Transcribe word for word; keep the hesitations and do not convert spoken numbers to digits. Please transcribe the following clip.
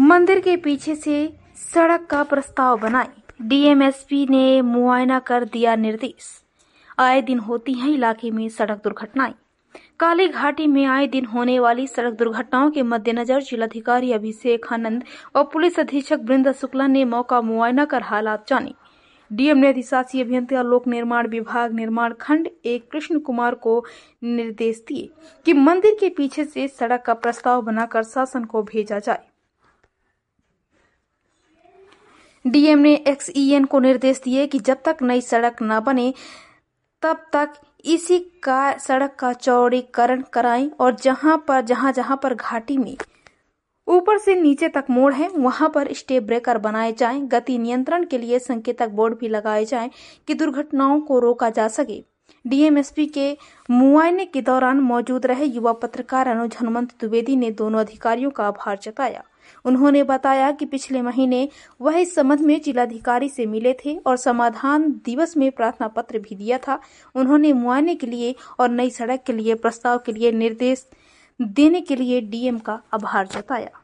मंदिर के पीछे से सड़क का प्रस्ताव बनाए, डीएमएसपी ने मुआयना कर दिया निर्देश। आए दिन होती हैं इलाके में सड़क दुर्घटनाएं। काली घाटी में आए दिन होने वाली सड़क दुर्घटनाओं के मद्देनजर जिलाधिकारी अभिषेक आनंद और पुलिस अधीक्षक बृंदा शुक्ला ने मौका मुआयना कर हालात जाने। डीएम ने अधिशासी अभियंता लोक निर्माण विभाग निर्माण खंड एक कृष्ण कुमार को निर्देश दिए कि मंदिर के पीछे से सड़क का प्रस्ताव बनाकर शासन को भेजा जाए। डीएम ने एक्सईएन को निर्देश दिए कि जब तक नई सड़क न बने तब तक इसी का सड़क का चौड़ीकरण कराएं और जहां पर जहां जहां पर घाटी में ऊपर से नीचे तक मोड़ है वहां पर स्टेप ब्रेकर बनाए जाएं। गति नियंत्रण के लिए संकेतक बोर्ड भी लगाए जाएं कि दुर्घटनाओं को रोका जा सके। डीएमएसपी के मुआयने के दौरान मौजूद रहे युवा पत्रकार अनुज हनुमंत द्विवेदी ने दोनों अधिकारियों का आभार जताया। उन्होंने बताया कि पिछले महीने वह इस संबंध में जिलाधिकारी से मिले थे और समाधान दिवस में प्रार्थना पत्र भी दिया था। उन्होंने मुआयने के लिए और नई सड़क के लिए प्रस्ताव के लिए निर्देश देने के लिए डीएम का आभार जताया।